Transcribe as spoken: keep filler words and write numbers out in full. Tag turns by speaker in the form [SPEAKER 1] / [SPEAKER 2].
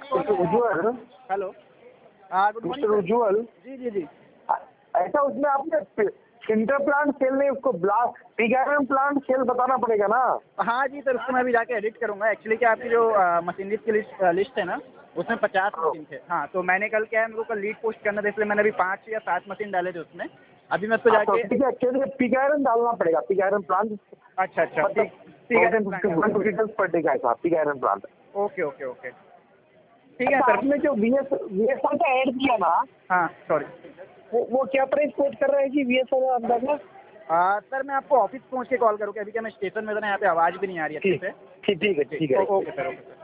[SPEAKER 1] Mister Ujjwal,
[SPEAKER 2] hello, हाँ good
[SPEAKER 1] mister
[SPEAKER 2] morning
[SPEAKER 1] Ujjwal,
[SPEAKER 2] जी जी जी।
[SPEAKER 1] ऐसा उसमें आपने इंटर प्लांट सेल नहीं, उसको ब्लास्ट पिगैरन प्लांट सेल बताना पड़ेगा ना।
[SPEAKER 2] हाँ जी सर, उसको मैं अभी जाके एडिट करूंगा। एक्चुअली क्या आपकी जो मशीनरी की लिस्ट लिस्ट है ना, उसमें पचास मशीन थे। हाँ, तो मैंने कल क्या है, मेरे को कल लीड पोस्ट करना था, इसलिए मैंने अभी पाँच या सात मशीन डाले थे उसमें। अभी मैं उसको
[SPEAKER 1] हाँ, तो
[SPEAKER 2] जाके
[SPEAKER 1] ठीक है, चलिए पिगैरन डालना पड़ेगा, पिगैरन प्लांट।
[SPEAKER 2] अच्छा अच्छा
[SPEAKER 1] मतलब
[SPEAKER 2] ठीक, ठीक है
[SPEAKER 1] thousand fifty ton per day का है साहब, पिगैरन प्लांट।
[SPEAKER 2] ओके ओके ओके ठीक है
[SPEAKER 1] अच्छा,
[SPEAKER 2] सर।
[SPEAKER 1] आपने जो वी एस वी एस का ऐड किया ना,
[SPEAKER 2] हाँ सॉरी।
[SPEAKER 1] वो वो क्या प्राइस कोट कर रहा है जी वी एस अंदाजा?
[SPEAKER 2] आ, सर मैं आपको ऑफिस पहुंच के कॉल करूँ, अभी क्या मैं स्टेशन में था ना, यहाँ पे आवाज़ भी नहीं आ रही अच्छे
[SPEAKER 1] ठीक
[SPEAKER 2] से।
[SPEAKER 1] ठीक ठीक है, ठीक है।
[SPEAKER 2] Okay sir, okay sir.